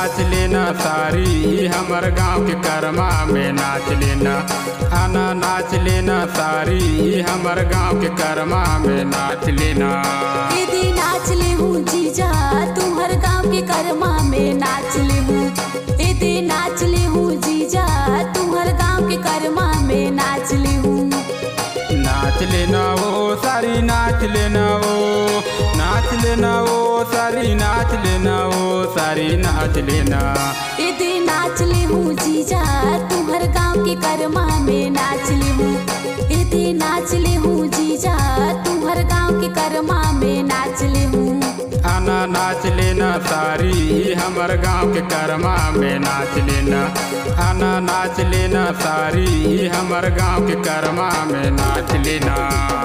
नाच लेना सारी हमर गाँव के करमा में नाच लेना। आना नाच लेना सारी हमर गाँव के करमा में नाच लेना। यदि नाच ले हूँ जीजा तुम्हार गाँव के करमा में नाच ले हूँ। यदि नाच ले हूँ जीजा तुम्हार गाँव के करमा में नाच ले हूँ। नाच लेना वो सारी नाच लेना वो, नाच लेना वो सारी नाच लेना वो सारी नाच लेना। यदि नाच ले हूँ जीजा तुम्हार गाँव के करमा में नाच ले हूँ। यदि नाच ले हूँ जीजा तुम्हार गाँव के करमा में नाच ले हूँ। आना नाच लेना सारी हमर गाँव के करमा में नाच लेना। आना नाच लेना सारी हमर गाँव के करमा में नाच लेना।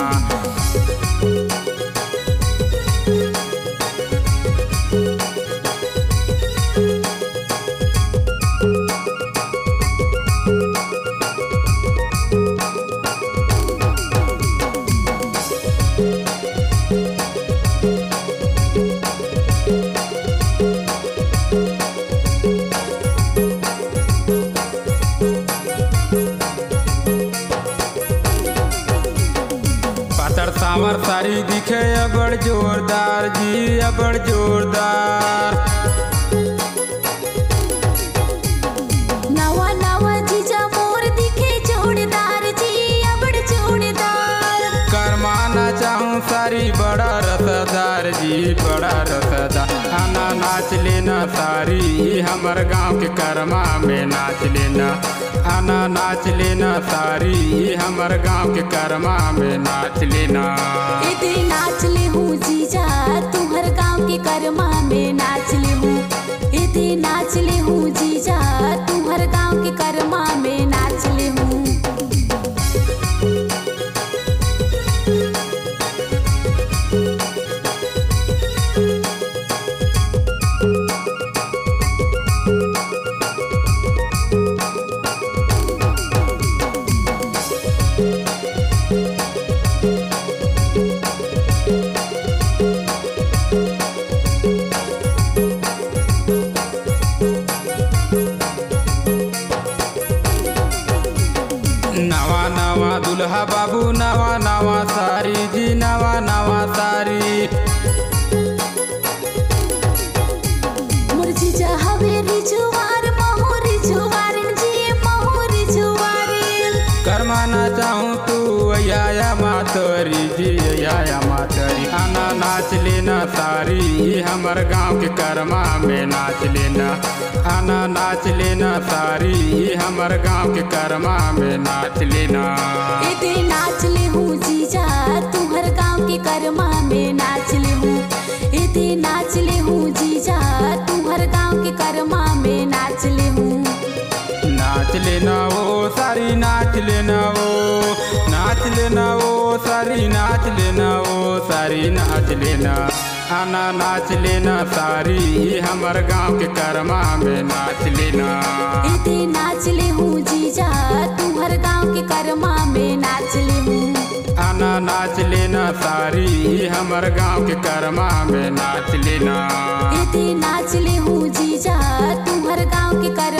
पातर सावर सारी दिखे अबड़ जोरदार जी अबड़ जोरदार। नवा नवा जीजा मोर दिखे जोड़दार जी अबड़ जोड़दार। करमाना चाहूँ सारी बड़ा रसदार जी बड़ा रसदार। आना नाच लेना सारी हमर गाँव के करमा में नाच लेना। आना नाच लेना सारी हमर गाँव के करमा में नाच लेना। यदि नाच ले हूँ जीजा तुम्हार गाँव के करमा में नाच ले हूँ। यदि नाच ले हूँ जीजा तुम्हार गाँव के करमा में नाच ले हूँ। नवा नवा दुल्हा बाबू नवा नवा सारी जी नवा नवा सारी। मोर जीजा हवेली जुवार महुरी जुवारिन जी महुरी जुवारिन। करमाना चाहूँ तू या मातरी जी या मातरी। आना नाच लेना सारी हमर गाँव के करमा में नाच लेना। आना नाच लेना सारी हमर गाँव के करमा में नाच लेना। यदि नाच ले हूँ जीजा तुम्हार गाँव के करमा में नाच ले हूँ। यदि नाच ले हूँ जीजा तुम्हार गाँव के करमा में नाच ले हूँ। नाच लेना वो सारी नाच लेना वो, नाच लेना वो सारी नाच लेना वो सारी नाच लेना। आना नाच लेना सारी हमर गाँव के करमा में नाच लेना। यदि नाच ले हूँ जीजा तुम्हार गाँव के करमा में नाच ले हूँ। आना नाच लेना सारी हमर गाँव के करमा में नाच लेना। यदि नाच ले हूँ जीजा तुम्हार गाँव के करमा